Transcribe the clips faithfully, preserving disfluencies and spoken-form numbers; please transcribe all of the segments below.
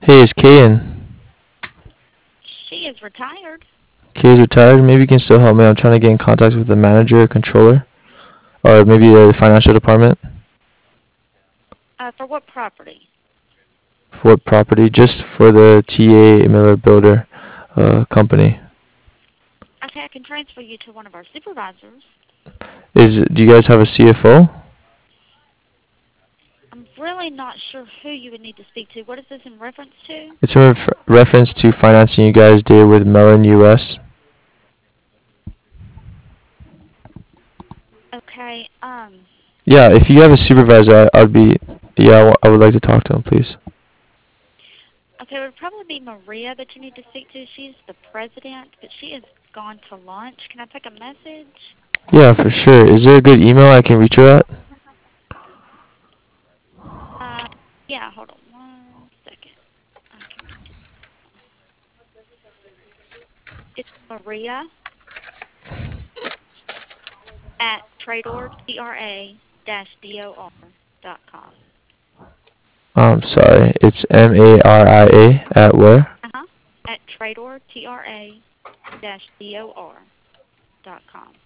Hey, it's Kaden. She is retired. Kay's retired. Maybe you can still help me. I'm trying to get in contact with the manager or controller, or maybe the financial department. Uh, for what property? For what property? Just for the T A Miller Builder uh, company. Okay, I can transfer you to one of our supervisors. Is do you guys have a C F O? I'm really not sure who you would need to speak to. What is this in reference to? It's in ref- reference to financing you guys did with Mellon U S. Okay, um, Yeah, if you have a supervisor, I, I'd be. Yeah, I, w- I would like to talk to him, please. okay, it would probably be Maria that you need to speak to. She's the president, but she is gone to lunch. Can I take a message? Yeah, for sure. Is there a good email I can reach her at? Uh, yeah, hold on one second. I can get you. It's Maria at Trador, T R A dash D O R dot com. Um, sorry. It's M A R I A at where? Uh-huh. At Trador, T R A dash D O R dot com.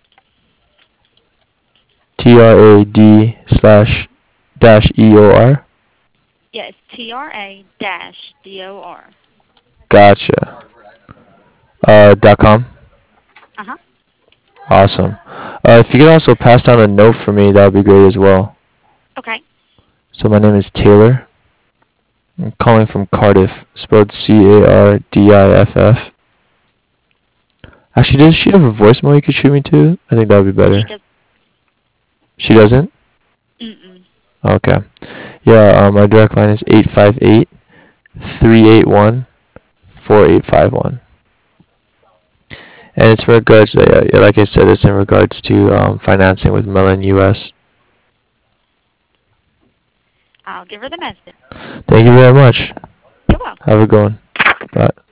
T R A D slash dash E O R. Yes, T R A dash D O R. Gotcha. Uh, dot com. Uh-huh. Awesome. Uh, if you could also pass down a note for me, that would be great as well. Okay. So my name is Taylor. I'm calling from Cardiff, spelled C A R D I F F. Actually, does she have a voicemail you could shoot me to? I think that would be She better. does. She doesn't? Mm-mm. Okay. Yeah, um, my direct line is eight five eight, three eight one, four eight five one. And it's in regards, uh, yeah, like I said, it's in regards to um, financing with Mellon U S. I'll give her the message. Thank you very much. You're welcome. Have a good one. Bye.